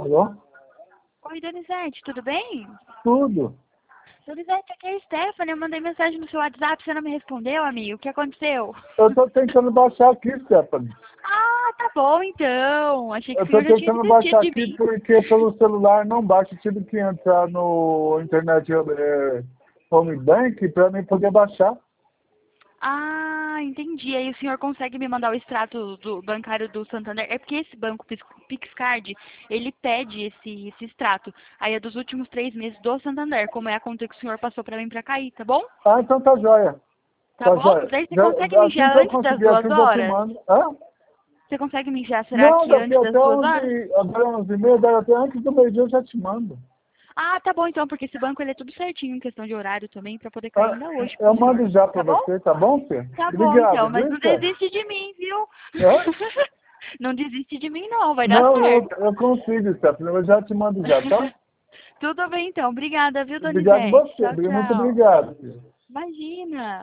Alô? Oi, Donizete, tudo bem? Tudo. Donizete, aqui é a Stephanie, eu mandei mensagem no seu WhatsApp, você não me respondeu, amigo, o que aconteceu? Eu tô tentando baixar aqui, Stephanie. Ah, tá bom então, achei que Eu o tô senhor já tinha tentando desistido baixar de aqui mim. porque pelo celular não baixa. Eu tive que entrar no internet Home Bank para mim poder baixar. Ah, entendi, aí o senhor consegue me mandar o extrato do bancário do Santander? É porque esse banco Pixcard, ele pede esse extrato, aí é dos últimos 3 meses do Santander, como é a conta que o senhor passou pra mim pra cair, tá bom? Ah, então tá joia. Tá Tá bom? joia. Daí você Já, consegue me assim enviar que eu antes das conseguir aqui, 2 eu já te horas? mando. Hã? Você consegue me enviar, será Não, que daqui antes das até 2 horas? 11, agora 11h30, daí até antes do meio-dia eu já te mando. Ah, tá bom então, porque esse banco ele é tudo certinho em questão de horário também, pra poder cair Ah, ainda hoje pro eu senhor. mando já pra Tá bom? você, tá bom, Fê? Tá bom Obrigado, então, mas viu, não Fê? desiste de mim, viu? Hã? Não desiste de mim não, vai dar Não, certo. eu consigo, Stephanie, eu já te mando já, tá? Tudo bem então, obrigada, viu, Obrigado Donizete? você, Tchau, muito tchau. obrigado. Filho. Imagina.